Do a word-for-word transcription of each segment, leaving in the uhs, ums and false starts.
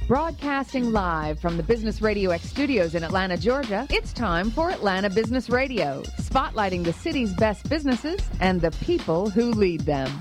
Broadcasting live from the Business Radio X studios in Atlanta, Georgia, it's time for Atlanta Business Radio, spotlighting the city's best businesses and the people who lead them.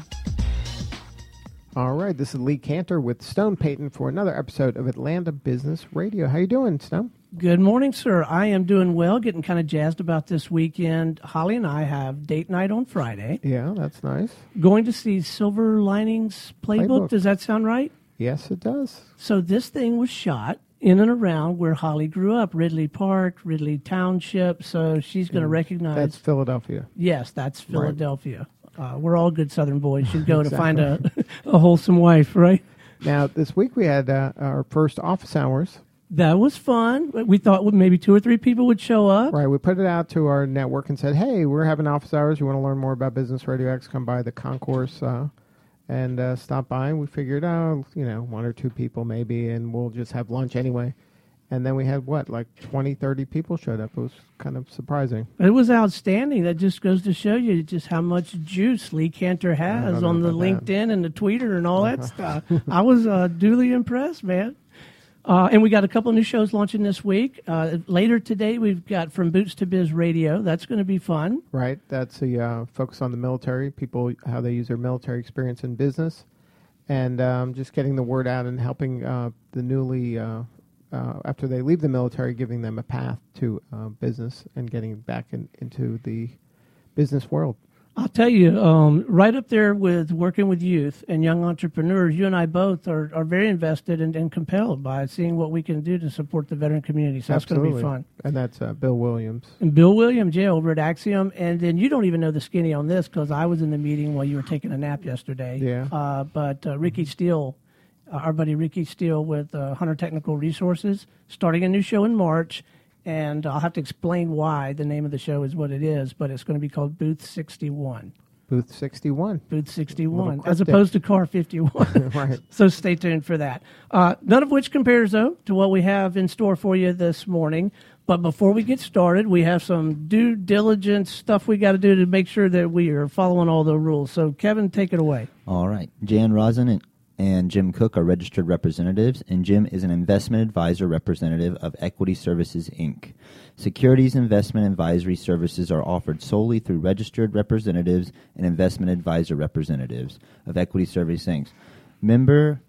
All right, this is Lee Cantor with Stone Payton for another episode of Atlanta Business Radio. How you doing, Stone? Good morning, sir. I am doing well, getting kind of jazzed about this weekend. Holly and I have date night on Friday. Yeah, that's nice. Going to see Silver Linings Playbook. Playbook. Does that sound right? Yes, it does. So this thing was shot in and around where Holly grew up, Ridley Park, Ridley Township. So she's going to recognize. That's Philadelphia. Yes, that's Philadelphia. Right. Uh, we're all good Southern boys. Should go exactly. to find a, a wholesome wife, right? Now, this week we had uh, our first office hours. That was fun. We thought maybe two or three people would show up. Right. We put it out to our network and said, hey, we're having office hours. You want to learn more about Business Radio X? Come by the concourse uh, and uh, stop by. And we figured, oh, you know, one or two people maybe, and we'll just have lunch anyway. And then we had, what, like twenty, thirty people showed up. It was kind of surprising. It was outstanding. That just goes to show you just how much juice Lee Cantor has on the LinkedIn that. and the Twitter and all that stuff. I was uh, duly impressed, man. Uh, and we got a couple of new shows launching this week. Uh, later today, we've got From Boots to Biz Radio. That's going to be fun. Right. That's a uh, focus on the military, people, how they use their military experience in business, and um, just getting the word out and helping uh, the newly, uh, uh, after they leave the military, giving them a path to uh, business and getting back in, into the business world. I'll tell you, um, right up there with working with youth and young entrepreneurs, you and I both are, are very invested and, and compelled by seeing what we can do to support the veteran community. So Absolutely. That's going to be fun. And that's uh, Bill Williams. And Bill Williams, yeah, over at Axiom. And then you don't even know the skinny on this because I was in the meeting while you were taking a nap yesterday. Yeah. Uh, but uh, Ricky Steele, uh, our buddy Ricky Steele with uh, Hunter Technical Resources, starting a new show in March. And I'll have to explain why the name of the show is what it is, but it's going to be called Booth sixty-one. Booth sixty-one. Booth sixty-one, as opposed to Car fifty-one. Right. So stay tuned for that. Uh, none of which compares, though, to what we have in store for you this morning. But before we get started, we have some due diligence stuff we got to do to make sure that we are following all the rules. So, Kevin, take it away. All right. Jan Rosen and and Jim Cook are registered representatives, and Jim is an investment advisor representative of Equity Services, Incorporated. Securities investment advisory services are offered solely through registered representatives and investment advisor representatives of Equity Services, Incorporated. Member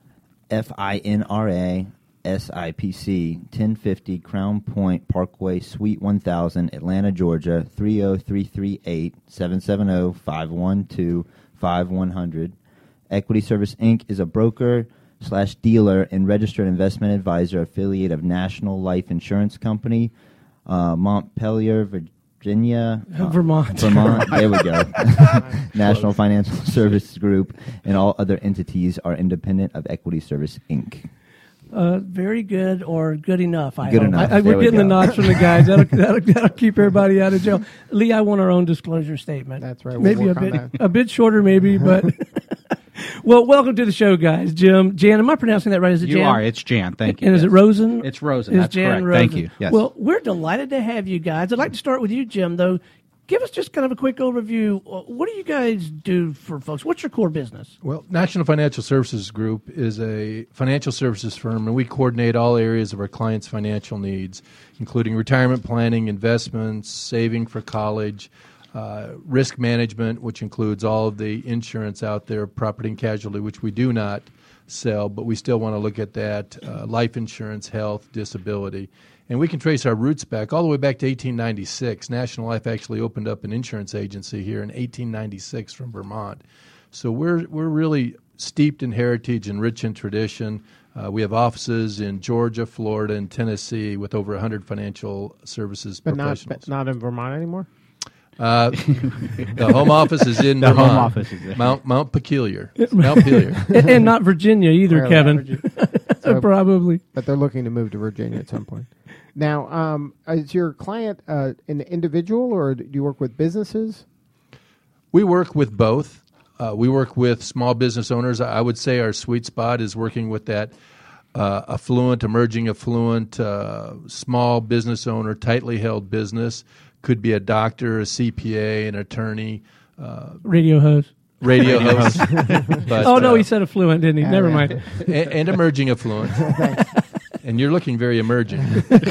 FINRA S I P C, ten fifty Crown Point Parkway, Suite one thousand, Atlanta, Georgia, three oh three three eight, seven seven oh, five one two, five one hundred. Equity Service, Incorporated is a broker slash dealer and registered investment advisor affiliate of National Life Insurance Company, uh, Montpelier, Virginia. Uh, Vermont. Vermont, there we go. National Financial Services Group, and all other entities are independent of Equity Service, Incorporated. Uh, very good or good enough, I Good hope. enough. I, I, There we're we getting go. the nods from the guys. That'll, that'll, that'll keep everybody out of jail. Lee, I want our own disclosure statement. That's right. We'll Maybe a work on bit, that. a bit shorter, maybe, but... Well, welcome to the show, guys. Jim, Jan, am I pronouncing that right? Is it You Jan? are. It's Jan. Thank you. And is yes. it Rosen? It's Rosen. It's That's Jan correct. Rosen. Thank you. Yes. Well, we're delighted to have you guys. I'd like to start with you, Jim, though. Give us just kind of a quick overview. What do you guys do for folks? What's your core business? Well, National Financial Services Group is a financial services firm, and we coordinate all areas of our clients' financial needs, including retirement planning, investments, saving for college, uh, risk management, which includes all of the insurance out there, property and casualty, which we do not sell, but we still want to look at that, uh, life insurance, health, disability. And we can trace our roots back all the way back to eighteen ninety-six. National Life actually opened up an insurance agency here in eighteen ninety-six from Vermont. So we're we're really steeped in heritage and rich in tradition. Uh, we have offices in Georgia, Florida, and Tennessee with over one hundred financial services But not, professionals. but not in Vermont anymore? Uh, the home office is in The Vermont. home office is in. Mount Mount Peculiar. Mount Pelier. and, and not Virginia either, Rarely Kevin. Virginia. So- Probably. But they're looking to move to Virginia at some point. Now, um, is your client uh, an individual, or do you work with businesses? We work with both. Uh, we work with small business owners. I would say our sweet spot is working with that uh, affluent, emerging affluent, uh, small business owner, tightly held business. Could be a doctor, a C P A, an attorney, uh, Radio host. radio host. But, oh, no, uh, he said affluent, didn't he? Yeah, Never yeah. mind. and, and emerging affluent. and you're looking very emerging.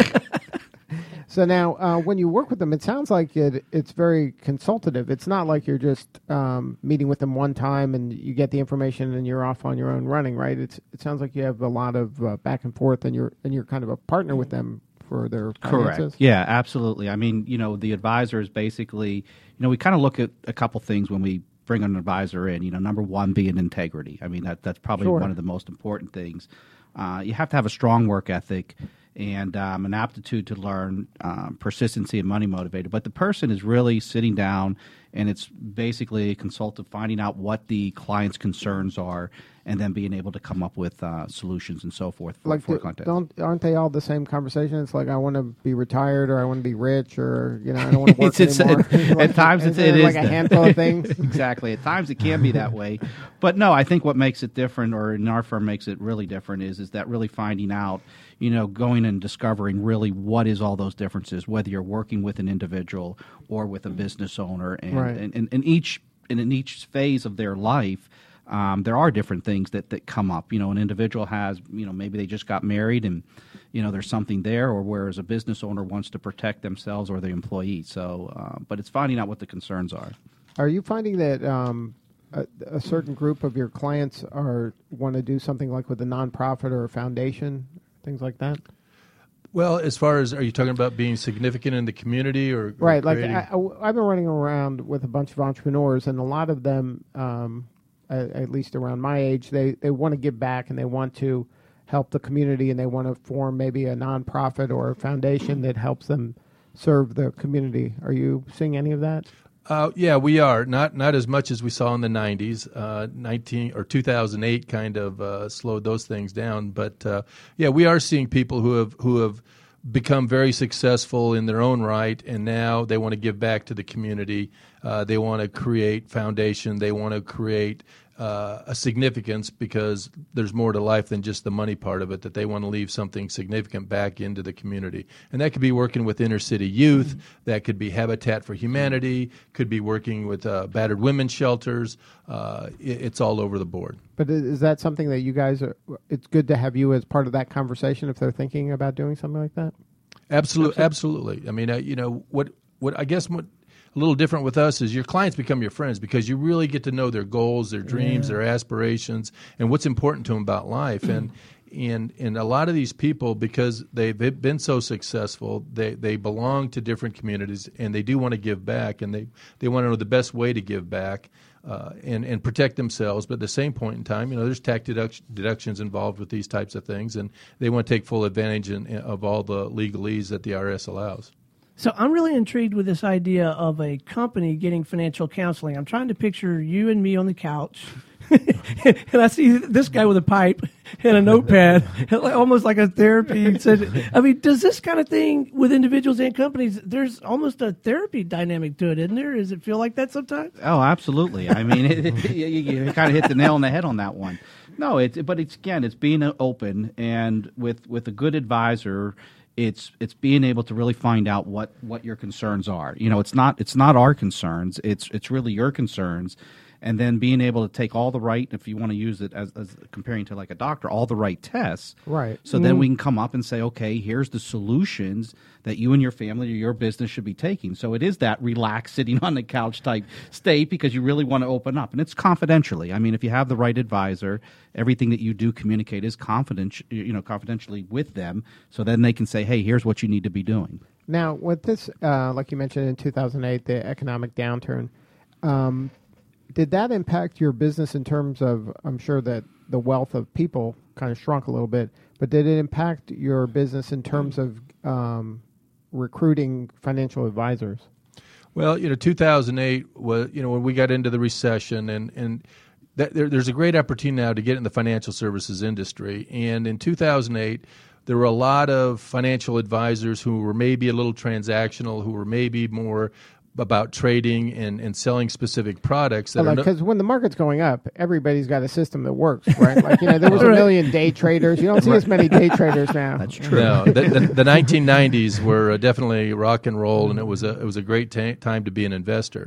So now, uh, when you work with them, it sounds like it, it's very consultative. It's not like you're just um, meeting with them one time and you get the information and you're off on your own running, right? It's, it sounds like you have a lot of uh, back and forth, and you're and you're kind of a partner with them for their finances. Correct. Yeah, absolutely. I mean, you know, the advisor is basically, you know, we kind of look at a couple things when we bring an advisor in. You know, number one being integrity. I mean, that that's probably Sure. one of the most important things. Uh, you have to have a strong work ethic and um, an aptitude to learn, um, persistency and money motivated. But the person is really sitting down, and it's basically a consultative, finding out what the client's concerns are, and then being able to come up with uh, solutions and so forth for, Like, for do, content. don't aren't they all the same conversation? It's like, I want to be retired, or I want to be rich, or you know, I don't want to work It's- it's- anymore. at Like, times is it's- it there is like a that. handful of things. Exactly. At times it can be that way. But no, I think what makes it different, or in our firm makes it really different, is is that really finding out, you know, going and discovering really what is all those differences, whether you're working with an individual or with a business owner. And, Right. and, and, and each and in each phase of their life, um, there are different things that, that come up. You know, an individual has, you know, maybe they just got married and, you know, there's something there, or whereas a business owner wants to protect themselves or their employee. So, uh, but it's finding out what the concerns are. Are you finding that um, a, a certain group of your clients are want to do something like with a nonprofit or a foundation, things like that? Well, as far as, are you talking about being significant in the community, or, or Right. Like creating- I, I, I've been running around with a bunch of entrepreneurs, and a lot of them, um, at, at least around my age, they, they want to give back and they want to help the community, and they want to form maybe a nonprofit or a foundation that helps them serve the community. Are you seeing any of that? Uh, yeah, we are not not as much as we saw in the nineties. Uh, nineteen or two thousand eight kind of uh, slowed those things down, but uh, yeah, we are seeing people who have who have become very successful in their own right, and now they want to give back to the community. Uh, they want to create foundation. They want to create uh, a significance, because there's more to life than just the money part of it, that they want to leave something significant back into the community. And that could be working with inner city youth. That could be Habitat for Humanity. Could be working with uh, battered women's shelters. Uh, it, it's all over the board. But i- is that something that you guys are, it's good to have you as part of that conversation if they're thinking about doing something like that? Absolutely, absolutely. I mean, uh, you know, what what I guess what a little different with us is your clients become your friends, because you really get to know their goals, their dreams, Yeah. their aspirations, and what's important to them about life. And and and a lot of these people, because they've been so successful, they they belong to different communities, and they do want to give back, and they they want to know the best way to give back. Uh, and, and protect themselves, but at the same point in time, you know, there's tax deduct- deductions involved with these types of things, and they want to take full advantage in, of all the legalese that the I R S allows. So I'm really intrigued with this idea of a company getting financial counseling. I'm trying to picture you and me on the couch, and I see this guy with a pipe and a notepad, almost like a therapy. Said, I mean, does this kind of thing with individuals and companies, there's almost a therapy dynamic to it, isn't there? Does it feel like that sometimes? Oh, absolutely. I mean, it, it, you, you kind of hit the nail on the head on that one. No, it's but it's again, it's being open, and with with a good advisor, it's it's being able to really find out what, what your concerns are. You know, it's not it's not our concerns. It's it's really your concerns. And then being able to take all the right, if you want to use it as, as comparing to like a doctor, all the right tests. Right. So then we can come up and say, okay, here's the solutions that you and your family or your business should be taking. So it is that relaxed, sitting on the couch type state, because you really want to open up. And it's confidentially. I mean, if you have the right advisor, everything that you do communicate is confidential, you know, confidentially with them. So then they can say, hey, here's what you need to be doing. Now, with this, uh, like you mentioned in two thousand eight, the economic downturn, um, did that impact your business in terms of, I'm sure that the wealth of people kind of shrunk a little bit, but did it impact your business in terms of um, recruiting financial advisors? Well, you know, two thousand eight was, you know, when we got into the recession, and, and that, there, there's a great opportunity now to get in the financial services industry. And in two thousand eight, there were a lot of financial advisors who were maybe a little transactional, who were maybe more about trading and, and selling specific products. That Because no, when the market's going up, everybody's got a system that works, right? Like, you know, there was a Right. million day traders. You don't see as many day traders now. That's true. No, the, the, the nineteen nineties were uh, definitely rock and roll, and it was a it was a great ta- time to be an investor.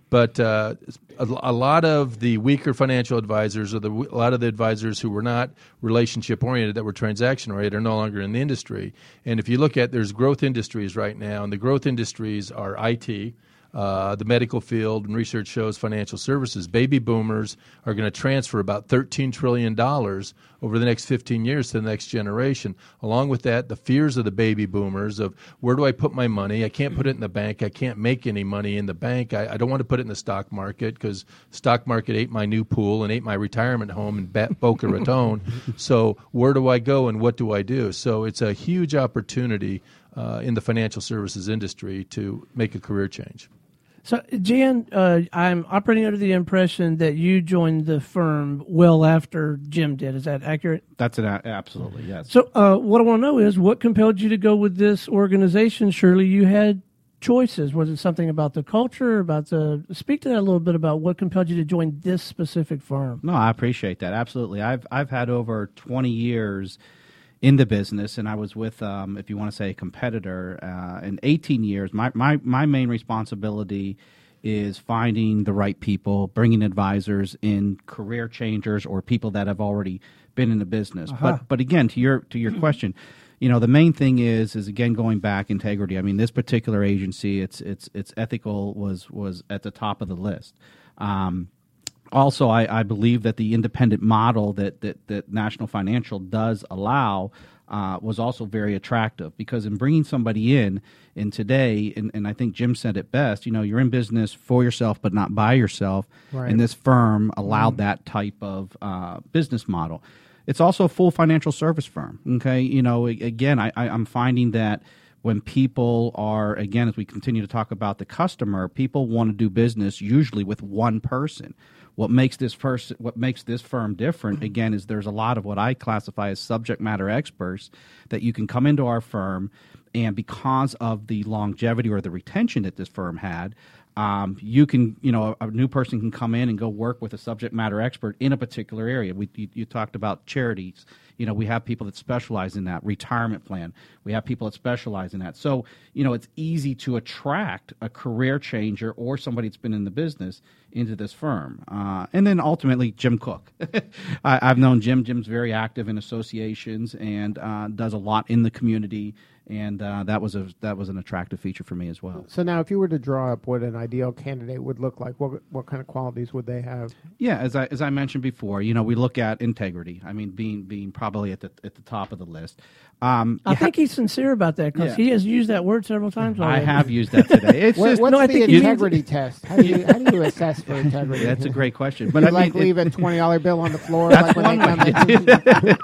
But uh, a, a lot of the weaker financial advisors, or the, a lot of the advisors who were not relationship-oriented, that were transaction-oriented, are no longer in the industry. And if you look at, there's growth industries right now, and the growth industries are I T, Uh, the medical field, and research shows financial services. Baby boomers are going to transfer about thirteen trillion dollars over the next fifteen years to the next generation. Along with that, the fears of the baby boomers of, where do I put my money? I can't put it in the bank. I can't make any money in the bank. I, I don't want to put it in the stock market because stock market ate my new pool and ate my retirement home in ba- Boca Raton. So where do I go and what do I do? So it's a huge opportunity uh, in the financial services industry to make a career change. So, Jan, uh, I'm operating under the impression that you joined the firm well after Jim did. Is that accurate? That's an a- absolutely, yes. So, uh, what I want to know is, what compelled you to go with this organization? Surely you had choices. Was it something about the culture, about the... Speak to that a little bit about what compelled you to join this specific firm. No, I appreciate that. Absolutely. I've I've had over twenty years in the business, and I was with, um, if you want to say, a competitor uh, in eighteen years. My, my my main responsibility is finding the right people, bringing advisors in, career changers, or people that have already been in the business. Uh-huh. But but again, to your to your question, you know, the main thing is is again going back, integrity. I mean, this particular agency, it's it's it's ethical was was at the top of the list. Um, Also, I, I believe that the independent model that, that, that National Financial does allow uh, was also very attractive, because in bringing somebody in, in today, and, and I think Jim said it best, you know, you're in business for yourself but not by yourself, right. And this firm allowed mm. that type of uh, business model. It's also a full financial service firm, okay? You know, again, I, I, I'm finding that when people are, again, as we continue to talk about the customer, people want to do business usually with one person. What makes this first, what makes this firm different, again, is there's a lot of what I classify as subject matter experts that you can come into our firm, and because of the longevity or the retention that this firm had, um, you can, you know, a, a new person can come in and go work with a subject matter expert in a particular area. We, you, you talked about charities. You know, we have people that specialize in that. Retirement plan. We have people that specialize in that. So, you know, it's easy to attract a career changer or somebody that's been in the business into this firm. Uh, and then ultimately, Jim Cook. I, I've known Jim. Jim's very active in associations and uh, does a lot in the community. And uh, that was a that was an attractive feature for me as well. So now, if you were to draw up what an ideal candidate would look like, what what kind of qualities would they have? Yeah, as I as I mentioned before, you know, we look at integrity. I mean, being being probably at the at the top of the list. Um, I think ha- he's sincere about that, because yeah. he has used that word several times already. I have used that today. It's what, just, what's no, the integrity test? How do you how do you assess for integrity? That's a great question. But you I like mean, leave it, a twenty dollar bill on the floor. That's like when one they way.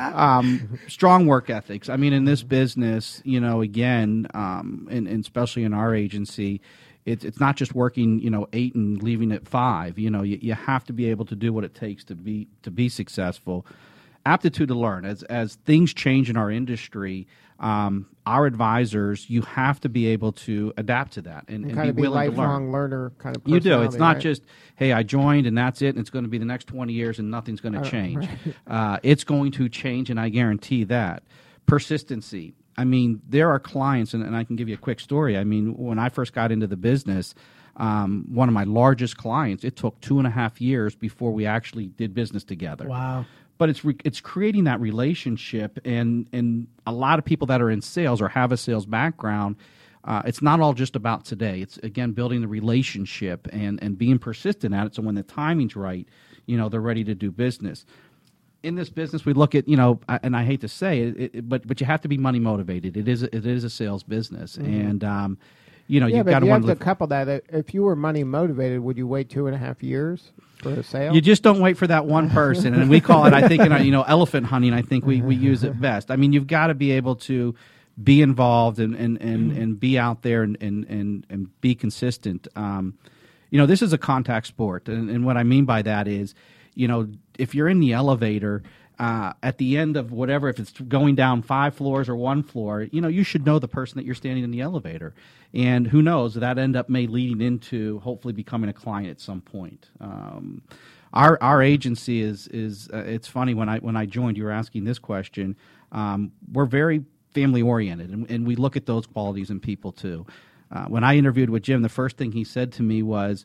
um, strong work ethics. I mean, in this business, you know, again, um, and, and especially in our agency, it's it's not just working, you know, eight and leaving at five. You know, you, you have to be able to do what it takes to be to be successful. Aptitude to learn. As as things change in our industry, um, our advisors, you have to be able to adapt to that and, and, and kind be of be willing to learn. lifelong learner kind of. You do. It's not right? just, hey, I joined and that's it, and it's going to be the next twenty years and nothing's going to uh, change. Right. Uh, it's going to change, and I guarantee that. Persistency. I mean, there are clients, and, and I can give you a quick story. I mean, when I first got into the business, um, one of my largest clients, it took two and a half years before we actually did business together. Wow. But it's re- it's creating that relationship, and, and a lot of people that are in sales or have a sales background, uh, it's not all just about today. It's, again, building the relationship and, and being persistent at it, so when the timing's right, you know, they're ready to do business. In this business, we look at, you know, and I hate to say it, it but but you have to be money motivated. It is a, it is a sales business, mm-hmm. and um, you know, yeah, you've but got to you want have to to couple that. If you were money motivated, would you wait two and a half years for a sale? You just don't wait for that one person, and we call it, I think, in our, you know, elephant hunting. I think we, we use it best. I mean, you've got to be able to be involved and and, and, and be out there and and, and, and be consistent. Um, you know, this is a contact sport, and, and what I mean by that is, you know, if you're in the elevator, uh, at the end of whatever, if it's going down five floors or one floor, you know, you should know the person that you're standing in the elevator. And who knows, that end up may leading into hopefully becoming a client at some point. Um, our our agency is is uh, it's funny, when I when I joined, you were asking this question. Um, we're very family oriented, and, and we look at those qualities in people too. Uh, when I interviewed with Jim, the first thing he said to me was,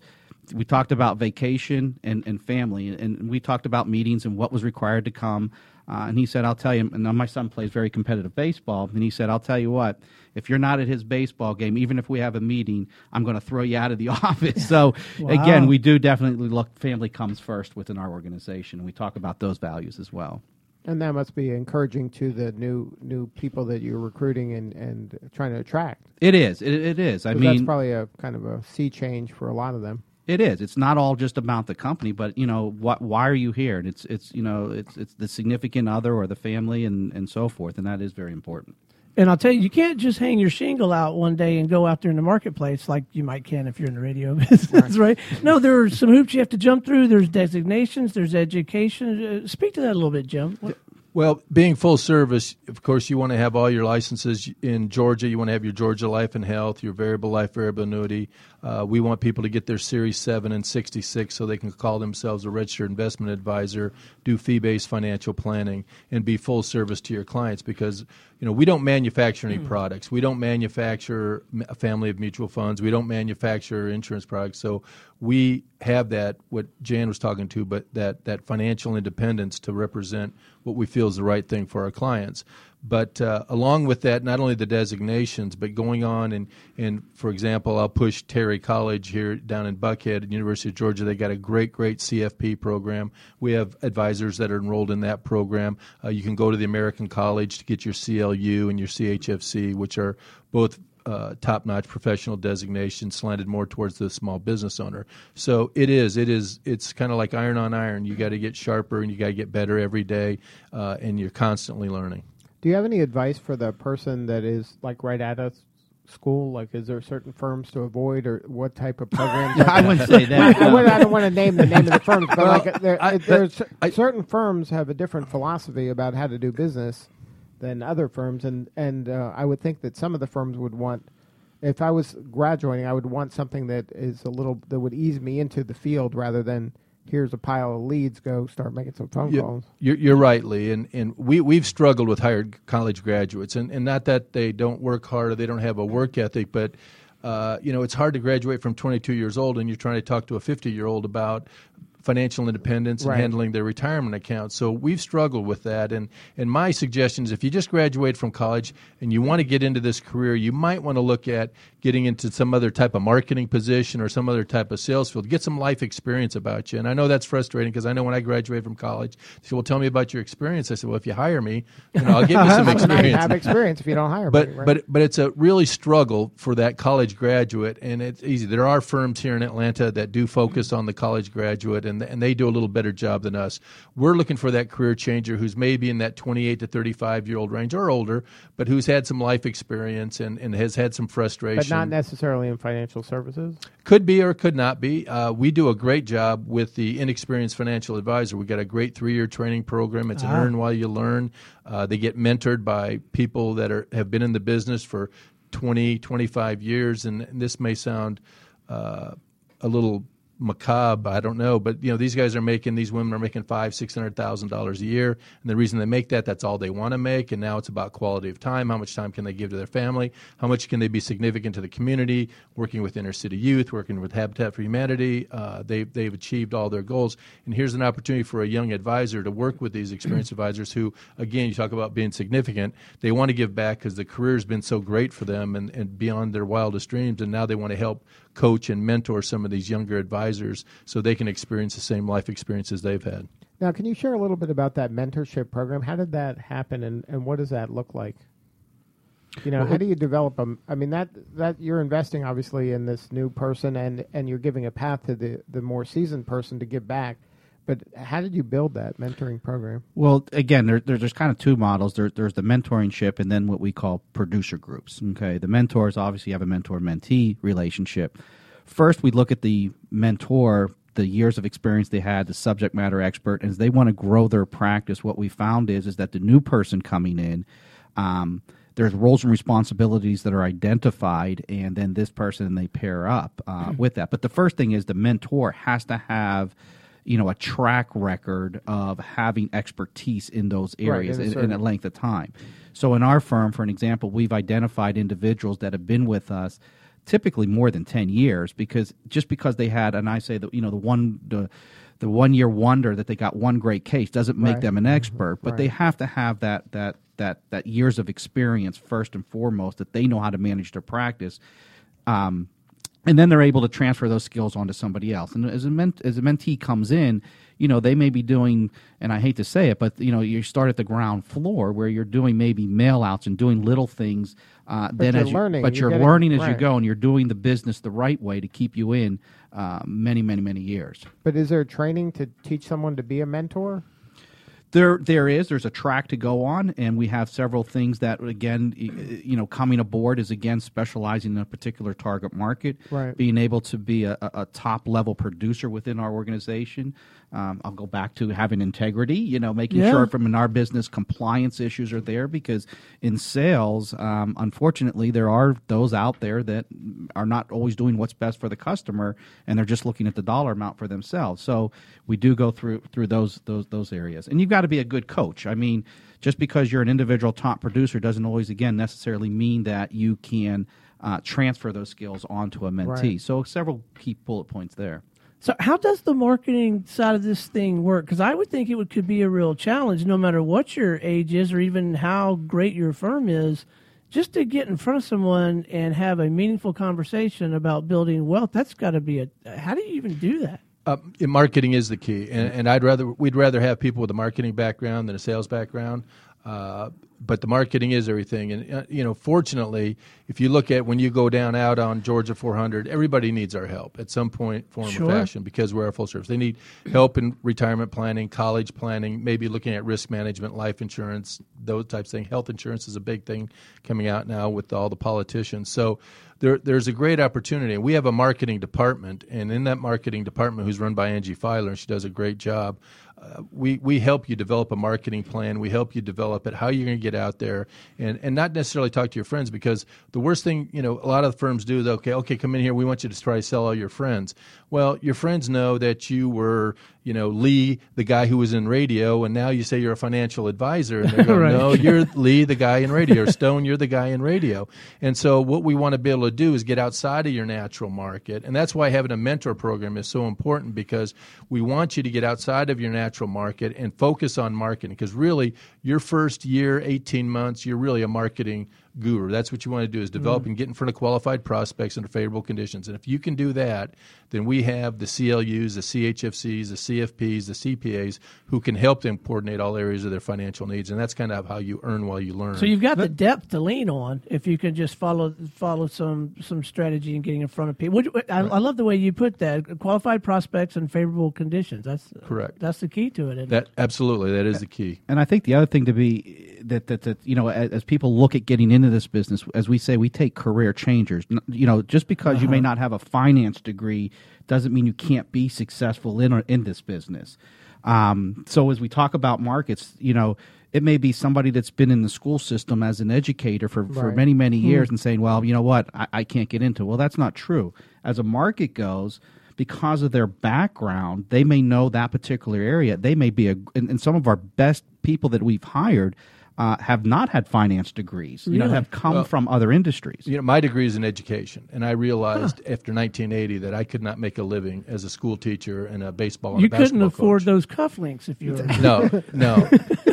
we talked about vacation and, and family, and we talked about meetings and what was required to come. Uh, and he said, I'll tell you, and now my son plays very competitive baseball, and he said, I'll tell you what, if you're not at his baseball game, even if we have a meeting, I'm going to throw you out of the office. So, Wow. again, we do definitely look, family comes first within our organization, and we talk about those values as well. And that must be encouraging to the new new people that you're recruiting and, and trying to attract. It is. It, it is. I 'Cause mean, that's probably a kind of a sea change for a lot of them. it is. It's not all just about the company, but you know, what? Why are you here? And it's it's you know, it's it's the significant other or the family and, and so forth, and that is very important. And I'll tell you, you can't just hang your shingle out one day and go out there in the marketplace like you might can if you're in the radio business, right? No, there are some hoops you have to jump through. There's designations. There's education. Uh, speak to that a little bit, Jim. What- Well, being full service, of course, you want to have all your licenses in Georgia. You want to have your Georgia Life and Health, your variable life, variable annuity. Uh, we want people to get their Series seven and sixty-six so they can call themselves a registered investment advisor, do fee-based financial planning, and be full service to your clients because, you know, we don't manufacture any products. We don't manufacture a family of mutual funds. We don't manufacture insurance products. So we have that, what Jan was talking to, but that, that financial independence to represent what we feel is the right thing for our clients. But uh, along with that, not only the designations, but going on and, and, for example, I'll push Terry College here down in Buckhead at University of Georgia. They got a great, great C F P program. We have advisors that are enrolled in that program. Uh, you can go to the American College to get your C L U and your C H F C, which are both Uh, top-notch professional designation slanted more towards the small business owner. So it is, it is, it's kind of like iron on iron. You got to get sharper and you got to get better every day, uh, and you're constantly learning. Do you have any advice for the person that is like right out of school? Like, is there certain firms to avoid, or what type of programs? I wouldn't say that. I, would, I don't want to name the name of the firms, but Well, like there, I- there's I- certain firms have a different philosophy about how to do business than other firms, and and uh, I would think that some of the firms would want. If I was graduating, I would want something that is a little that would ease me into the field rather than here's a pile of leads, go start making some phone You- calls. You're, you're right, Lee, and, and we, we've struggled with hired college graduates, and, and not that they don't work hard or they don't have a work ethic, but uh, you know, it's hard to graduate from twenty-two years old and you're trying to talk to a fifty-year-old about financial independence and Right. handling their retirement account. So we've struggled with that. And, and my suggestion is if you just graduate from college and you want to get into this career, you might want to look at getting into some other type of marketing position or some other type of sales field. Get some life experience about you. And I know that's frustrating because I know when I graduated from college, they said, well, tell me about your experience. I said, well, if you hire me, you know, I'll give you some How can I experience. have experience if you don't hire But me? Right? but but it's a really struggle for that college graduate, and it's easy. There are firms here in Atlanta that do focus on the college graduate, and and they do a little better job than us. We're looking for that career changer who's maybe in that twenty-eight to thirty-five year old range or older, but who's had some life experience and, and has had some frustration. but not necessarily in financial services. Could be or could not be. Uh, we do a great job with the inexperienced financial advisor. We got a great three-year training program. It's an Ah. earn while you learn. Uh, they get mentored by people that are have been in the business for twenty, twenty-five years. And, and this may sound uh, a little macabre, I don't know, but you know these guys are making these women are making five, six hundred thousand dollars a year, and the reason they make that, that's all they want to make. And now it's about quality of time. How much time can they give to their family? How much can they be significant to the community? Working with inner city youth, working with Habitat for Humanity, uh, they they've achieved all their goals. And here's an opportunity for a young advisor to work with these experienced advisors who, again, you talk about being significant. They want to give back because the career's been so great for them and, and beyond their wildest dreams, and now they want to help coach and mentor some of these younger advisors so they can experience the same life experiences they've had. Now, can you share a little bit about that mentorship program? How did that happen, and, and what does that look like? You know, Well, how do you develop them? I mean, that that you're investing obviously in this new person, and, and you're giving a path to the, the more seasoned person to give back. But how did you build that mentoring program? Well, again, there, there, there's kind of two models. There, there's the mentoringship and then what we call producer groups. Okay, the mentors obviously have a mentor-mentee relationship. First, we look at the mentor, the years of experience they had, the subject matter expert, and as they want to grow their practice, what we found is is that the new person coming in, um, there's roles and responsibilities that are identified, and then this person they pair up uh, with that. But the first thing is the mentor has to have, you know, a track record of having expertise in those areas Right, in a in, in a certain- length of time. So in our firm, for an example, we've identified individuals that have been with us typically more than ten years, because just because they had, and I say that, you know, the one the, the one year wonder that they got one great case doesn't make Right. them an expert, but Right. they have to have that that that that years of experience first and foremost, that they know how to manage their practice. Um, and then they're able to transfer those skills onto somebody else. And as a ment- as a mentee comes in, you know, they may be doing, and I hate to say it, but, you know, you start at the ground floor where you're doing maybe mail outs and doing little things. Uh, But then you're as you, learning, but you're you're getting- learning as you right. go, and you're doing the business the right way to keep you in uh, many, many, many years. But is there training to teach someone to be a mentor? There, there is. There's a track to go on, and we have several things that, again, y- you know, coming aboard is, again, specializing in a particular target market, Right. being able to be a, a a top-level producer within our organization. Um, I'll go back to having integrity, you know, making Yeah. sure from in our business compliance issues are there, because in sales, um, unfortunately, there are those out there that are not always doing what's best for the customer, and they're just looking at the dollar amount for themselves. So we do go through through those those those areas, and you've got to be a good coach. I mean, just because you're an individual top producer doesn't always, again, necessarily mean that you can uh, transfer those skills onto a mentee. Right. So several key bullet points there. So how does the marketing side of this thing work? Because I would think it would, could be a real challenge, no matter what your age is or even how great your firm is, just to get in front of someone and have a meaningful conversation about building wealth. That's got to be a. How do you even do that? Uh, marketing is the key, and, and I'd rather we'd rather have people with a marketing background than a sales background. Uh, but the marketing is everything, and uh, you know, fortunately, if you look at when you go down out on Georgia four hundred, everybody needs our help at some point, form, Sure. or fashion, because we're a full service. They need help in retirement planning, college planning, maybe looking at risk management, life insurance, those types of things. Health insurance is a big thing coming out now with all the politicians. So there, there's a great opportunity. And we have a marketing department, and in that marketing department, who's run by Angie Filer, and she does a great job. Uh, we, we help you develop a marketing plan. We help you develop it, how you're going to get out there, and, and not necessarily talk to your friends, because the worst thing, you know, a lot of firms do is, okay, okay, come in here. We want you to try to sell all your friends. Well, your friends know that you were, you know, Lee, the guy who was in radio, and now you say you're a financial advisor, and they're going, Right. no, you're Lee, the guy in radio, or Stone, you're the guy in radio. And so what we want to be able to do is get outside of your natural market, and that's why having a mentor program is so important, because we want you to get outside of your natural market and focus on marketing, because really your first year, eighteen months, you're really a marketing guru. That's what you want to do, is develop Mm. and get in front of qualified prospects under favorable conditions. And if you can do that, then we have the C L Us, the C H F Cs, the C F Ps, the C P As who can help them coordinate all areas of their financial needs. And that's kind of how you earn while you learn. So you've got the depth to lean on if you can just follow follow some some strategy and getting in front of people. Which, I, I love the way you put that: qualified prospects and favorable conditions. That's Correct. That's the key to it. isn't it? That absolutely, that is the key. And I think the other thing to be that that, that you know, as, as people look at getting into this business, as we say, we take career changers. N- You know, just because you may not have a finance degree doesn't mean you can't be successful in or in this business. Um, so as we talk about markets, you know, it may be somebody that's been in the school system as an educator for, for Right. many, many years and saying, well, you know what, I, I can't get into it. Well, that's not true. As a market goes, because of their background, they may know that particular area. They may be a, and, and some of our best people that we've hired uh, have not had finance degrees. You know, Really? have come Well, from other industries. You know, my degree is in education, and I realized after nineteen eighty that I could not make a living as a school teacher and a baseball and You a basketball couldn't afford coach. those cufflinks if you were. No, no.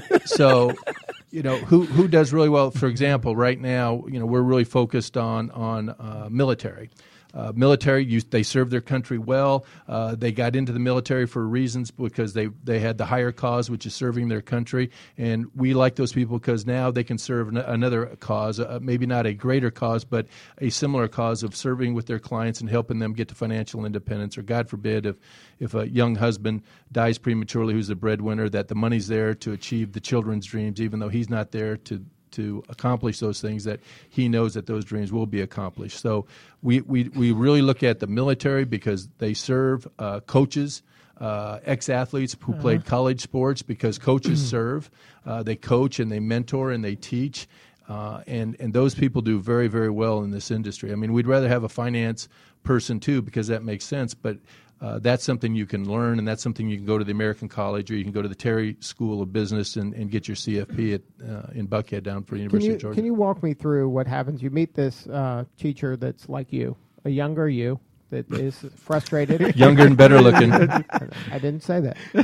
So, you know, who who does really well? For example, right now, you know, we're really focused on on uh, military. Uh, military, you, they serve their country well. Uh, they got into the military for reasons because they, they had the higher cause, which is serving their country. And we like those people because now they can serve n- another cause, uh, maybe not a greater cause, but a similar cause of serving with their clients and helping them get to financial independence. Or God forbid, if, if a young husband dies prematurely who's the breadwinner, that the money's there to achieve the children's dreams, even though he's not there to to accomplish those things, that he knows that those dreams will be accomplished. So we, we, we really look at the military because they serve uh, coaches, uh, ex-athletes who played college sports, because coaches serve. Uh, they coach and they mentor and they teach. Uh, and, and those people do very, very well in this industry. I mean, we'd rather have a finance person too, because that makes sense. But uh, that's something you can learn, and that's something you can go to the American College or you can go to the Terry School of Business and, and get your C F P at, uh, in Buckhead down for University can you, of Georgia. Can you walk me through what happens? You meet this uh, teacher that's like you, a younger you, that is frustrated. Younger and better looking. I didn't say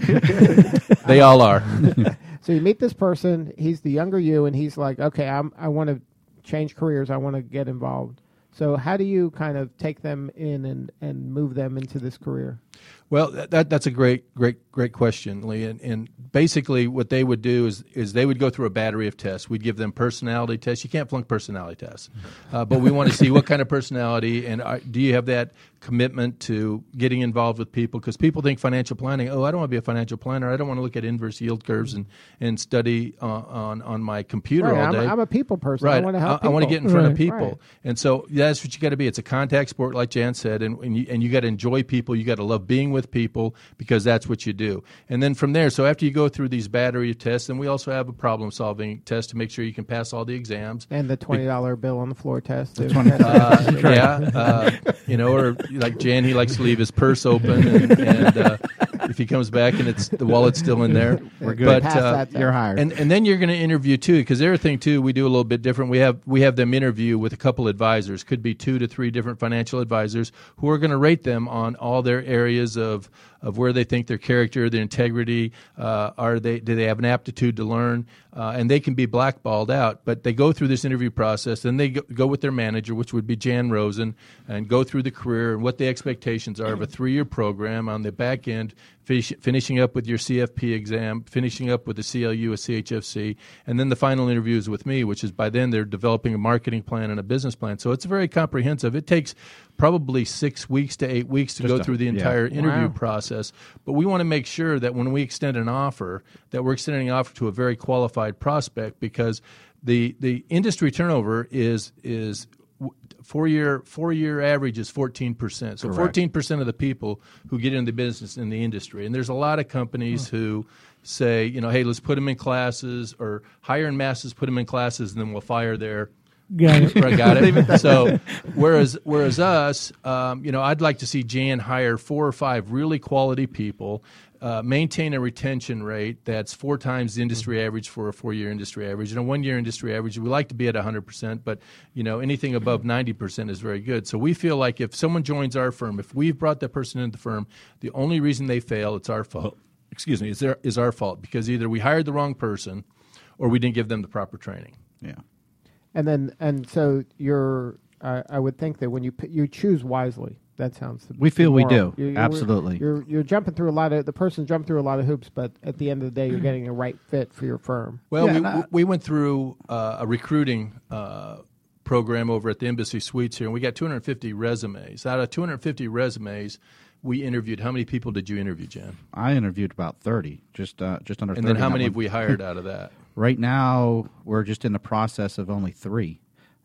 that. They all are. So you meet this person, he's the younger you, and he's like, okay, I'm, I want to change careers, I want to get involved. So how do you kind of take them in and, and move them into this career? Well, that that's a great, great, great question, Lee. And, and basically, what they would do is is they would go through a battery of tests. We'd give them personality tests. You can't flunk personality tests, uh, but we want to see what kind of personality and are, do you have that commitment to getting involved with people? Because people think financial planning. Oh, I don't want to be a financial planner. I don't want to look at inverse yield curves and and study uh, on on my computer right, all day. I'm, I'm a people person. Right. I want to help I, people. I want to get in front Right. of people, Right. and so that's what you got to be. It's a contact sport, like Jan said, and and you, and you got to enjoy people. You got to love being with people because that's what you do. And then from there, so after you go through these battery of tests, then we also have a problem-solving test to make sure you can pass all the exams. And the twenty dollar bill on the floor test. too. Uh, yeah, uh, you know, or like Jan, he likes to leave his purse open, and, and uh, if he comes back and it's the wallet's still in there, We're good. But Pass uh, that test. You're hired. and and then you're going to interview too, because the other thing too, we do a little bit different. We have we have them interview with a couple advisors, could be two to three different financial advisors who are going to rate them on all their areas of of where they think their character, their integrity, uh, are they do they have an aptitude to learn, uh, and they can be blackballed out. But they go through this interview process, then they go, go with their manager, which would be Jan Rosen, and go through the career and what the expectations are of a three-year program on the back end, finish, finishing up with your C F P exam, finishing up with the C L U, a C H F C, and then the final interview is with me, which is by then they're developing a marketing plan and a business plan. So it's very comprehensive. It takes probably six weeks to eight weeks to Just go a- through the yeah. entire interview Wow. process. But we want to make sure that when we extend an offer, that we're extending an offer to a very qualified prospect, because the the industry turnover is is four year four year average is fourteen percent. So Correct. fourteen percent of the people who get into business in the industry, and there's a lot of companies who say, you know, hey, let's put them in classes, or hire in masses, put them in classes, and then we'll fire their Got it. I got it. So, whereas whereas us, um, you know, I'd like to see Jan hire four or five really quality people, uh, maintain a retention rate that's four times the industry average for a four-year industry average, and a one-year industry average. We like to be at one hundred percent, but you know, anything above ninety percent is very good. So we feel like if someone joins our firm, if we've brought that person into the firm, the only reason they fail, it's our fault. Excuse me, is their, is our fault, because either we hired the wrong person, or we didn't give them the proper training. Yeah. And then, and so you're, uh, I would think that when you p- you choose wisely, that sounds. the- We feel the we moral. do. You're- you're- Absolutely. You're you're jumping through a lot of the person's jumping through a lot of hoops, but at the end of the day, you're getting a right fit for your firm. Well, Yeah, we, and I- we went through uh, a recruiting uh, program over at the Embassy Suites here, and we got two hundred fifty resumes. Out of two hundred fifty resumes, we interviewed. How many people did you interview, Jan? I interviewed about thirty, just uh, just under And thirty. then how on that many one. have we hired out of that? Right now, we're just in the process of only three.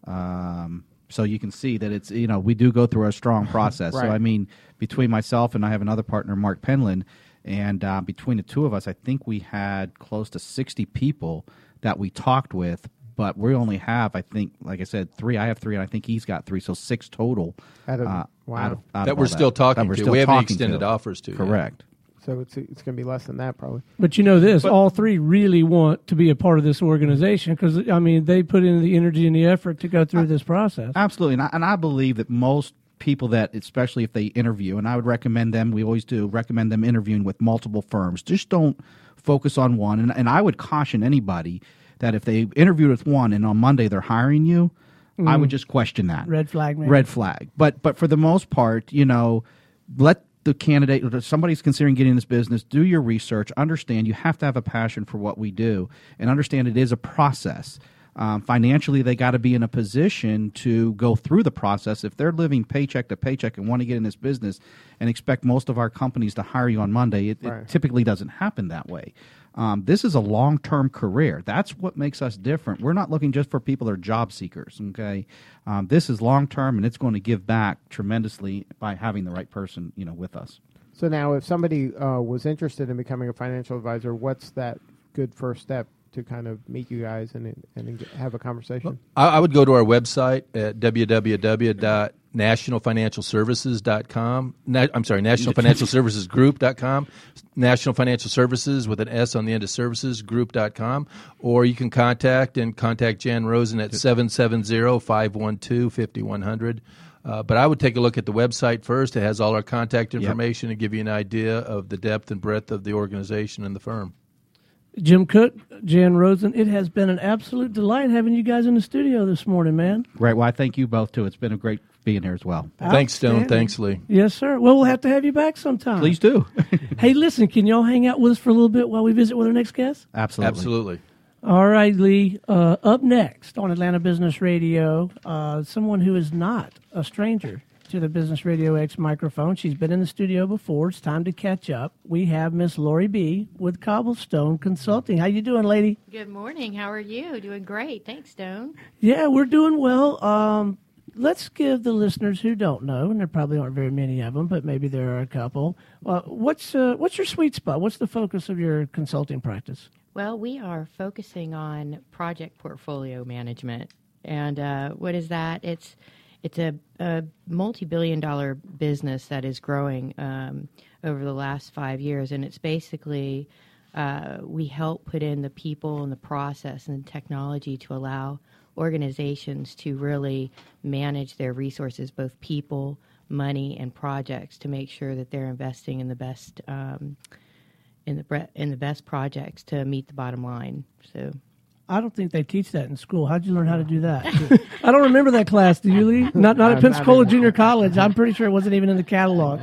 Um, so you can see that it's, you know, we do go through a strong process. Right. So, I mean, between myself and I have another partner, Mark Penland, and uh, between the two of us, I think we had close to sixty people that we talked with, but we only have, I think, like I said, three. I have three, and I think he's got three, so six total. Out of- uh, wow. out of- out That of we're all still talking that we're to. still We haven't talking extended to. offers to yet. Correct. So it's it's going to be less than that probably. But you know this, all three really want to be a part of this organization because, I mean, they put in the energy and the effort to go through this process. Absolutely, and I, and I believe that most people that, especially if they interview, and I would recommend them, we always do, recommend them interviewing with multiple firms. Just don't focus on one. And, and I would caution anybody that if they interviewed with one and on Monday they're hiring you, I would just question that. Red flag, man. Red flag. But but for the most part, you know, let the candidate, if somebody's considering getting in this business, do your research, understand you have to have a passion for what we do, and understand it is a process. Um, financially, they got to be in a position to go through the process. If they're living paycheck to paycheck and want to get in this business and expect most of our companies to hire you on Monday, it, Right. it typically doesn't happen that way. Um, this is a long-term career. That's what makes us different. We're not looking just for people that are job seekers, okay? Um, this is long-term, and it's going to give back tremendously by having the right person, you know, with us. So now, if somebody uh, was interested in becoming a financial advisor, what's that good first step to kind of meet you guys and and have a conversation? I, I would go to our website at w w w dot national financial services dot com. Na- I'm sorry, national financial services group dot com. National Financial Services with an S on the end of services group dot com. Or you can contact and contact Jan Rosen at seven seven zero, five one two, five one zero zero. Uh, but I would take a look at the website first. It has all our contact information yep. and give you an idea of the depth and breadth of the organization and the firm. Jim Cook, Jan Rosen, it has been an absolute delight having you guys in the studio this morning, man. Right. Well, I thank you both, too. It's been a great being here as well. Thanks, Stone. Thanks, Lee. Yes, sir. Well, we'll have to have you back sometime. Please do. Hey, listen, can y'all hang out with us for a little bit while we visit with our next guest? Absolutely. Absolutely. All right, Lee. Uh, up next on Atlanta Business Radio, uh, someone who is not a stranger to the Business Radio X microphone. She's been in the studio before. It's time to catch up. We have Miss Lori B. with Cobblestone Consulting. How you doing, lady? Good morning. How are you? Doing great. Thanks, Stone. Yeah, we're doing well. Um, let's give the listeners who don't know, and there probably aren't very many of them, but maybe there are a couple. Uh, what's uh, what's your sweet spot? What's the focus of your consulting practice? Well, we are focusing on project portfolio management. And uh, what is that? It's It's a, a multi-billion dollar business that is growing um, over the last five years, and it's basically uh, we help put in the people and the process and technology to allow organizations to really manage their resources, both people, money, and projects, to make sure that they're investing in the best um, in the bre- in the best projects to meet the bottom line. So. I don't think they teach that in school. How'd you learn how to do that? I don't remember that class. Do you, Lee? Not not at Pensacola Junior College. I'm pretty sure it wasn't even in the catalog.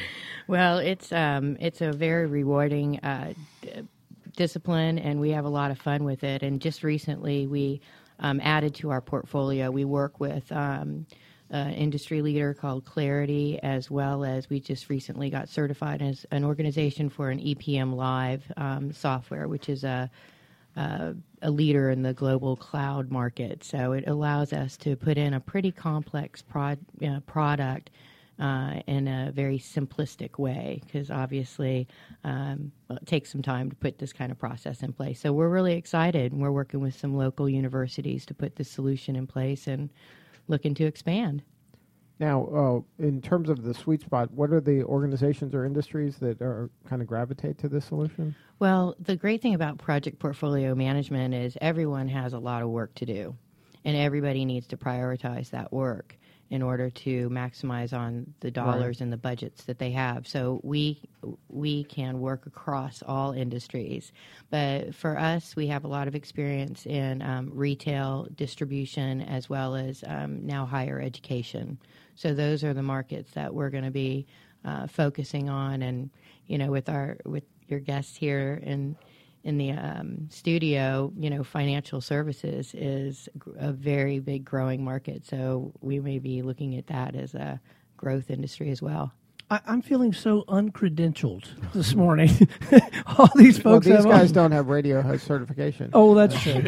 Well, it's um, it's a very rewarding uh, d- discipline, and we have a lot of fun with it. And just recently, we um, added to our portfolio. We work with um, an industry leader called Clarity, as well as we just recently got certified as an organization for an E P M Live um, software, which is a Uh, a leader in the global cloud market. So it allows us to put in a pretty complex prod, uh, product uh, in a very simplistic way, because obviously um, well, it takes some time to put this kind of process in place. So we're really excited, and we're working with some local universities to put this solution in place and looking to expand. Now, uh, in terms of the sweet spot, what are the organizations or industries that are kind of gravitate to this solution? Well, the great thing about project portfolio management is everyone has a lot of work to do, and everybody needs to prioritize that work in order to maximize on the dollars right. and the budgets that they have. So we we can work across all industries. But for us, we have a lot of experience in um, retail, distribution, as well as um, now higher education. So those are the markets that we're going to be uh, focusing on. And, you know, with our with your guests here in in the um, studio, you know, financial services is a very big growing market. So we may be looking at that as a growth industry as well. I, I'm feeling so uncredentialed this morning. All these folks well, these have guys on. don't have radio host certification. Oh, that's true.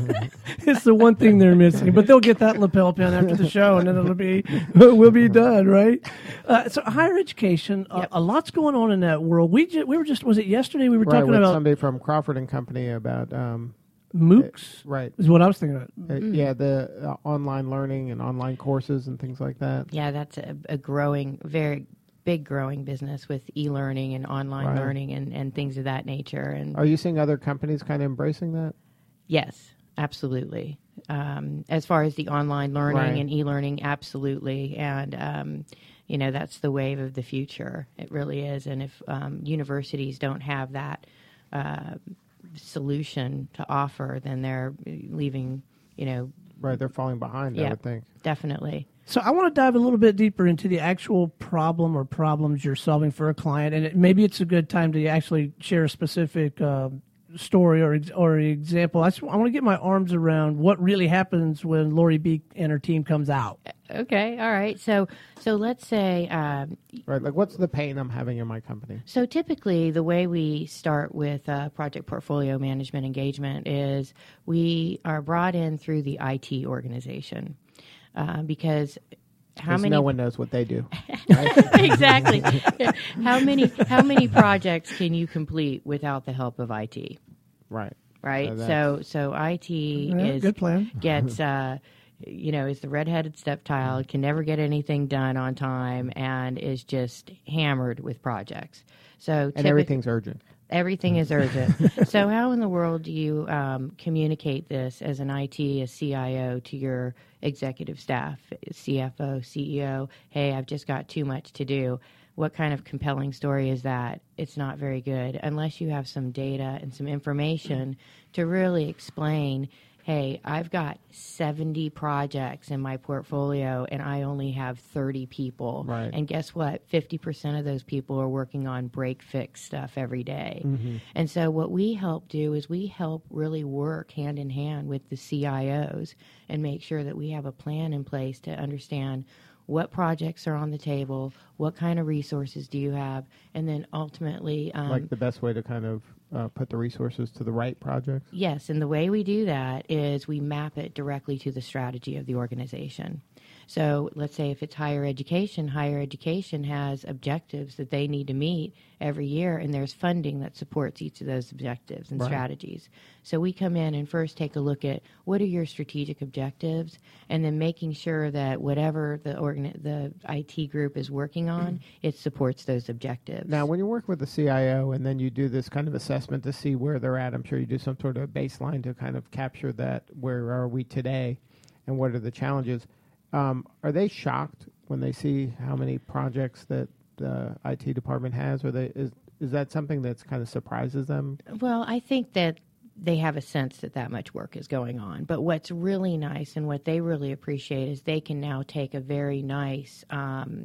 It's the one thing they're missing, but they'll get that lapel pin after the show, and then it'll be we'll be done, right? Uh, so higher education, uh, yep. a lot's going on in that world. We ju- we were just was it yesterday? We were right, talking with about somebody from Crawford and Company about um, MOOCs. Uh, right, is what I was thinking about. Uh, mm. Yeah, the uh, online learning and online courses and things like that. Yeah, that's a, a growing, very big growing business with e-learning and online right. learning and, and things of that nature. And are you seeing other companies kind of embracing that? Yes, absolutely. Um, as far as the online learning right. and e-learning, absolutely. And, um, you know, that's the wave of the future. It really is. And if um, universities don't have that uh, solution to offer, then they're leaving, you know. Right, they're falling behind, yeah, I would think. Definitely. So I want to dive a little bit deeper into the actual problem or problems you're solving for a client, and it, maybe it's a good time to actually share a specific uh, story or or example. I, just, I want to get my arms around what really happens when Lori B and her team comes out. Okay, all right. So so let's say um, right, like what's the pain I'm having in my company? So typically, the way we start with uh, project portfolio management engagement is we are brought in through the I T organization. Uh, because how many? No one knows what they do. Exactly. How many? How many projects can you complete without the help of I T? Right. Right. Uh, so so I T yeah, is good plan. gets uh, you know, is the redheaded stepchild, can never get anything done on time, and is just hammered with projects. So and everything's urgent. Everything is urgent. So how in the world do you um, communicate this as an I T, a C I O, to your executive staff, C F O, C E O? Hey, I've just got too much to do. What kind of compelling story is that? It's not very good unless you have some data and some information to really explain, hey, I've got seventy projects in my portfolio and I only have thirty people. Right. And guess what? fifty percent of those people are working on break-fix stuff every day. Mm-hmm. And so what we help do is we help really work hand in hand with the C I Os and make sure that we have a plan in place to understand what projects are on the table, what kind of resources do you have, and then ultimately... Um, like the best way to kind of uh, put the resources to the right projects? Yes, and the way we do that is we map it directly to the strategy of the organization. So let's say if it's higher education, higher education has objectives that they need to meet every year, and there's funding that supports each of those objectives and right. strategies. So we come in and first take a look at what are your strategic objectives, and then making sure that whatever the organ- the I T group is working on, it supports those objectives. Now, when you work with the C I O and then you do this kind of assessment to see where they're at, I'm sure you do some sort of baseline to kind of capture that, where are we today and what are the challenges. Um, are they shocked when they see how many projects that the I T department has? Or they, is is that something that's kind of surprises them? Well, I think that they have a sense that that much work is going on. But what's really nice and what they really appreciate is they can now take a very nice um,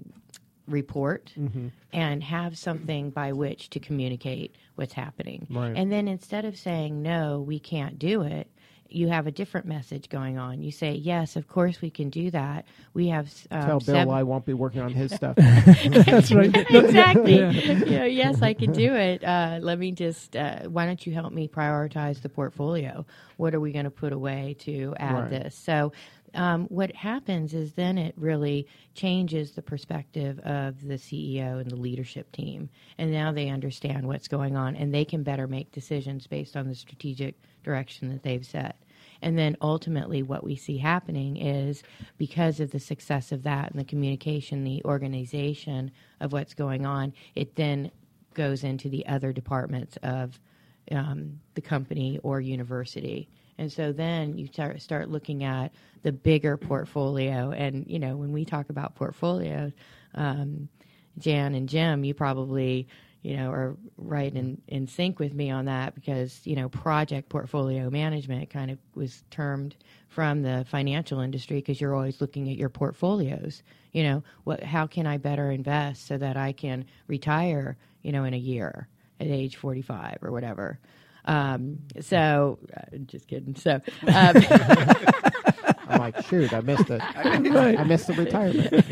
report mm-hmm. and have something by which to communicate what's happening. Right. And then instead of saying, no, we can't do it, you have a different message going on. You say, yes, of course we can do that. We have um, Tell Bill seven- I won't be working on his stuff. That's right. Exactly. Yeah. You know, yes, I can do it. Uh, let me just, uh, why don't you help me prioritize the portfolio? What are we going to put away to add Right. this? So um, what happens is then it really changes the perspective of the C E O and the leadership team. And now they understand what's going on, and they can better make decisions based on the strategic direction that they've set. And then ultimately what we see happening is because of the success of that and the communication, the organization of what's going on, it then goes into the other departments of um, the company or university. And so then you start, start looking at the bigger portfolio. And, you know, when we talk about portfolios, um, Jan and Jim, you probably... you know, are right in, in sync with me on that because, you know, project portfolio management kind of was termed from the financial industry because you're always looking at your portfolios. You know, what, how can I better invest so that I can retire, you know, in a year at age forty-five or whatever. Um, so, uh, just kidding. So, um, I'm like, shoot, I missed it. I missed the retirement.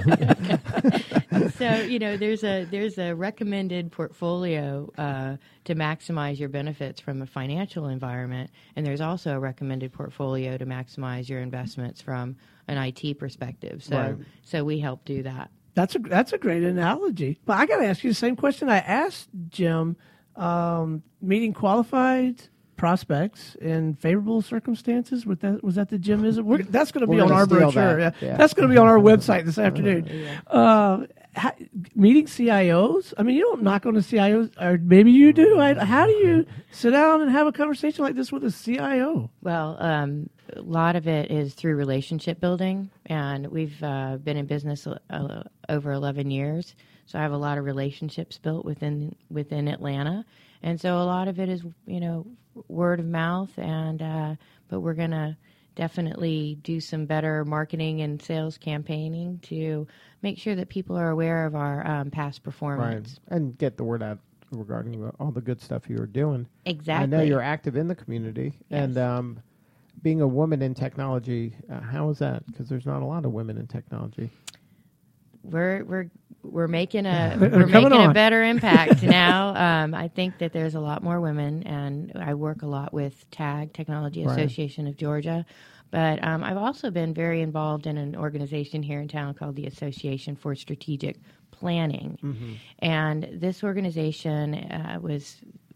Nuts. So, you know, there's a there's a recommended portfolio uh, to maximize your benefits from a financial environment, and there's also a recommended portfolio to maximize your investments from an I T perspective. So, Right. so we help do that. That's a that's a great analogy. But I got to ask you the same question I asked Jim. Um, meeting qualified prospects in favorable circumstances. Was that was that the Jim? Is it? We're, that's going to be We're on gonna our steal brochure. that. Yeah. Yeah. That's going to be on our website this afternoon. Uh, ha, meeting C I Os. I mean, you don't knock on the C I Os, or maybe you do. I, how do you sit down and have a conversation like this with a C I O? Well, um, a lot of it is through relationship building, and we've uh, been in business uh, over eleven years. So I have a lot of relationships built within within Atlanta, and so a lot of it is, you know, word of mouth. And uh, but we're gonna definitely do some better marketing and sales campaigning to make sure that people are aware of our um, past performance. Right. And get the word out regarding all the good stuff you're doing. Exactly. I know you're active in the community, Yes. and um, being a woman in technology, uh, how is that? Because there's not a lot of women in technology. We're we're we're making a They're we're coming making on. a better impact now. Um, I think that there's a lot more women, and I work a lot with TAG, Technology Right. Association of Georgia. But um, I've also been very involved in an organization here in town called the Association for Strategic Planning, Mm-hmm. and this organization uh, was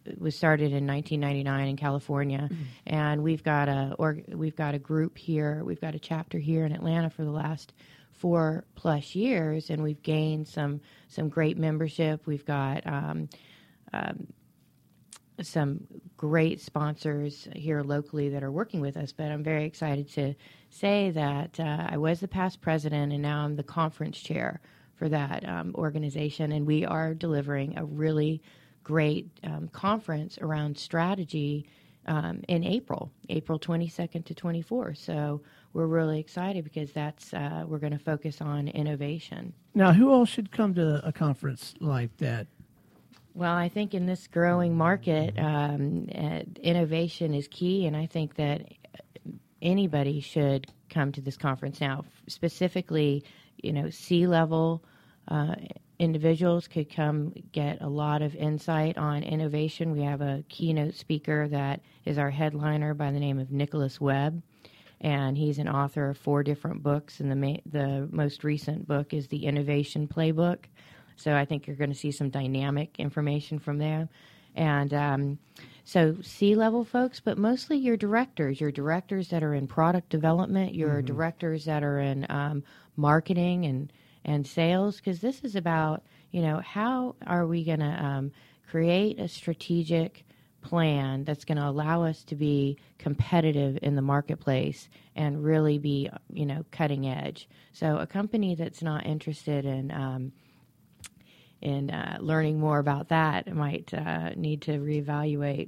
was started in nineteen ninety-nine in California, mm-hmm. and we've got a or we've got a group here. We've got a chapter here in Atlanta for the last four plus years, and we've gained some some great membership. We've got um, um, some great sponsors here locally that are working with us. But I'm very excited to say that uh, I was the past president, and now I'm the conference chair for that um, organization, and we are delivering a really great um, conference around strategy um, in April, April twenty-second to twenty-fourth. So we're really excited because that's uh, we're going to focus on innovation. Now, who else should come to a conference like that? Well, I think in this growing market, um, uh, innovation is key, and I think that anybody should come to this conference. Now, specifically, you know, C-level uh, individuals could come get a lot of insight on innovation. We have a keynote speaker that is our headliner by the name of Nicholas Webb, and he's an author of four different books, and the ma- the most recent book is the Innovation Playbook. So I think you're going to see some dynamic information from there. And um, so C-level folks, but mostly your directors, your directors that are in product development, your mm-hmm. directors that are in um, marketing and, and sales, because this is about, you know, how are we going to um, create a strategic plan that's going to allow us to be competitive in the marketplace and really be, you know, cutting edge. So a company that's not interested in um, in uh, learning more about that might uh, need to reevaluate.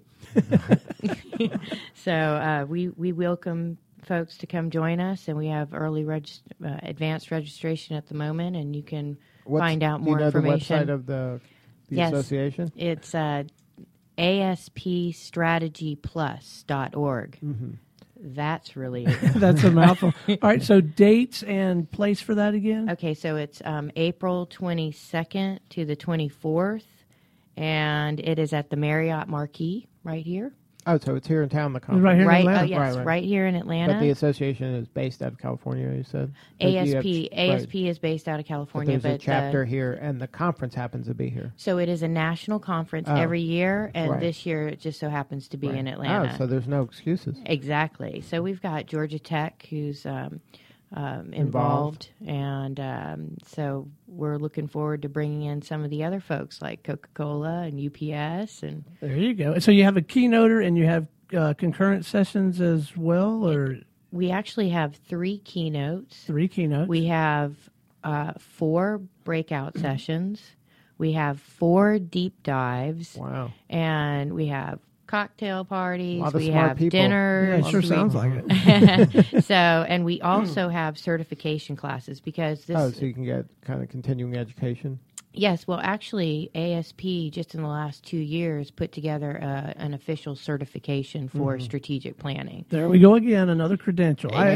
So uh, we we welcome folks to come join us, and we have early reg- uh, advanced registration at the moment, and you can What's, find out more do you know information. The website of the, the yes, association? It's uh, A S P strategy plus dot org. Mm-hmm. That's really that's a mouthful. All right, so dates and place for that again? Okay, so it's um, April twenty-second to the twenty-fourth, and it is at the Marriott Marquis right here. Oh, so it's here in town, the conference. Right here right, in Atlanta. uh, yes, right, right. right here in Atlanta. But the association is based out of California, you said? A S P Have, A S P right. is based out of California. But there's but a chapter uh, here, and the conference happens to be here. So it is a national conference oh. every year, and right. this year it just so happens to be right. in Atlanta. Oh, so there's no excuses. Exactly. So we've got Georgia Tech, who's um, um, involved, involved, and um, so we're looking forward to bringing in some of the other folks like Coca-Cola and U P S. And there you go. So you have a keynoter, and you have uh, concurrent sessions as well, or we actually have three keynotes. Three keynotes. We have uh, four breakout sessions. We have four deep dives. Wow. And we have cocktail parties. A lot of we smart have people. dinners. Yeah, it sure we, sounds like it. So, and we also have certification classes because this. Oh, so you can get kind of continuing education? Yes, well, actually, A S P just in the last two years put together uh, an official certification for mm-hmm. strategic planning. There we go again, another credential. I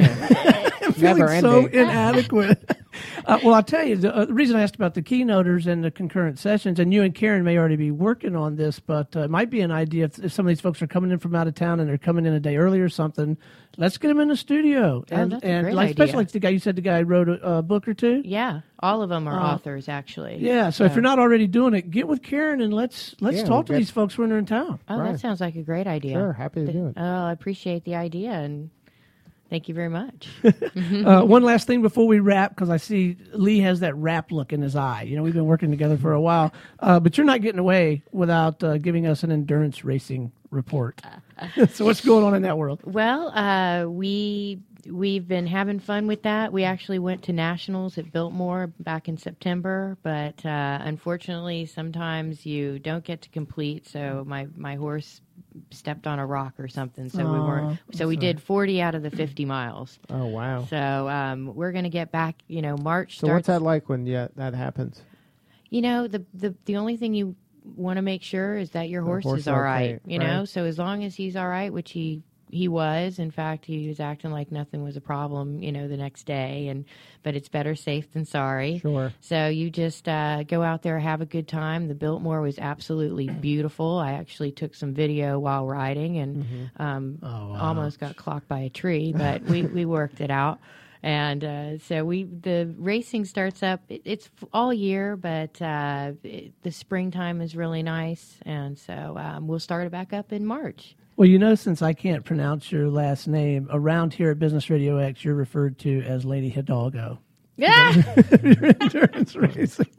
am feeling Never so ending. inadequate. uh, well, I'll tell you, the, uh, the reason I asked about the keynoters and the concurrent sessions, and you and Karen may already be working on this, but uh, it might be an idea if, if some of these folks are coming in from out of town and they're coming in a day early or something, let's get them in the studio. Oh, and that's a and great like, idea. especially like the guy, you said the guy wrote a, a book or two? Yeah, all of them are Uh, authors, actually. Yeah, so, so if you're not already doing it, get with Karen and let's let's Yeah, talk we'll to get- these folks when they're in town. Oh, Right. that sounds like a great idea. Sure, happy to do it. Oh, I appreciate the idea, and thank you very much. Uh, one last thing before we wrap, because I see Lee has that wrap look in his eye. You know, we've been working together for a while, uh, but you're not getting away without uh, giving us an endurance racing report. So what's going on in that world? Well, uh, we we've been having fun with that. We actually went to nationals at Biltmore back in September, but uh, unfortunately, sometimes you don't get to complete. So my my horse stepped on a rock or something, so we Aw, weren't. So I'm we sorry. did forty out of the fifty miles. Oh, wow. So um, we're going to get back. You know, March. So starts, what's that like when yeah, that happens? You know, the the the only thing you want to make sure is that your The horse, horse is all right. okay, You know, right. so as long as he's all right, which he he was. In fact, he was acting like nothing was a problem. You know, the next day, and but it's better safe than sorry. Sure. So you just uh, go out there, have a good time. The Biltmore was absolutely beautiful. I actually took some video while riding, and Mm-hmm. um, Oh, wow. almost got clocked by a tree, but we we worked it out. And uh, so we the racing starts up. It, it's all year, but uh, it, the springtime is really nice, and so um, we'll start it back up in March. Well, you know, since I can't pronounce your last name, around here at Business Radio X, you're referred to as Lady Hidalgo. Yeah. Your endurance racing.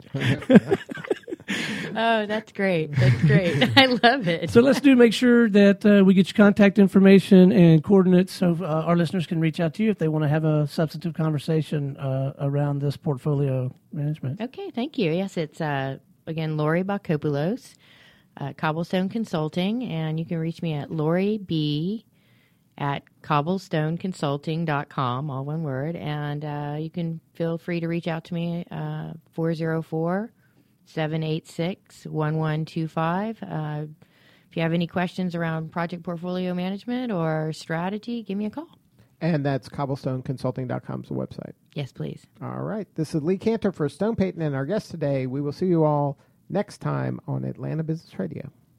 Oh, that's great. That's great. I love it. So let's do make sure that uh, we get your contact information and coordinates so uh, our listeners can reach out to you if they want to have a substantive conversation uh, around this portfolio management. Okay, thank you. Yes, it's, uh, again, Lori Bakopoulos, uh, Cobblestone Consulting, and you can reach me at Lori B. at cobblestone consulting dot com, all one word, and uh, you can feel free to reach out to me, uh, four oh four, seven eight six, one one two five. Uh, if you have any questions around project portfolio management or strategy, give me a call. And that's cobblestone consulting dot com's the website. Yes, please. All right. This is Lee Cantor for Stone Payton and our guest today. We will see you all next time on Atlanta Business Radio.